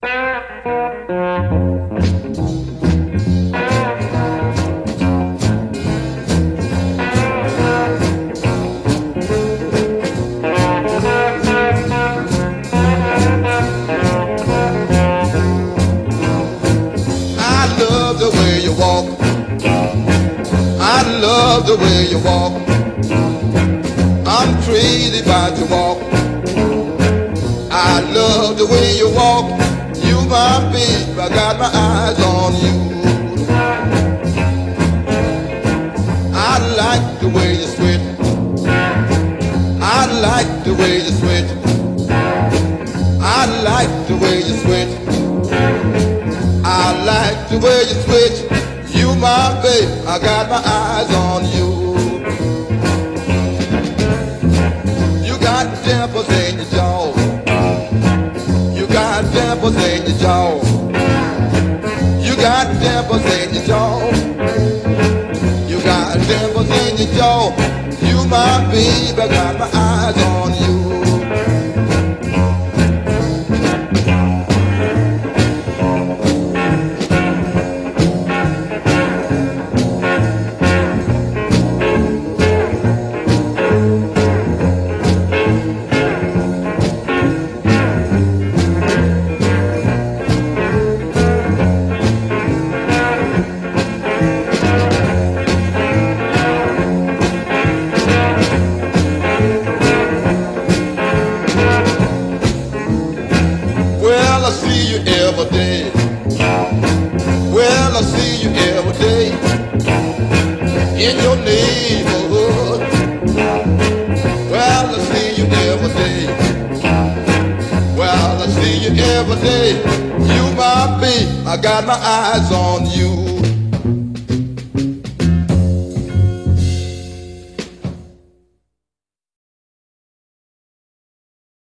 I love the way you walk. I love the way you walk. I'm crazy about your walk. I love the way you walk. You my babe, I got my eyes on you. I like the way you sweat. I like the way you sweat. I like the way you sweat. I like the way you switch. You my babe, I got my eyes on you. You got dimples in your jaw. You got dimples in your jaw. You got dimples in your jaw. You got dimples in your jaw. You my babe, I got my eyes on you. Well, I see you every day. Well, I see you every day in your neighborhood. Well, I see you every day. Well, I see you every day. You my babe, I got my eyes on you.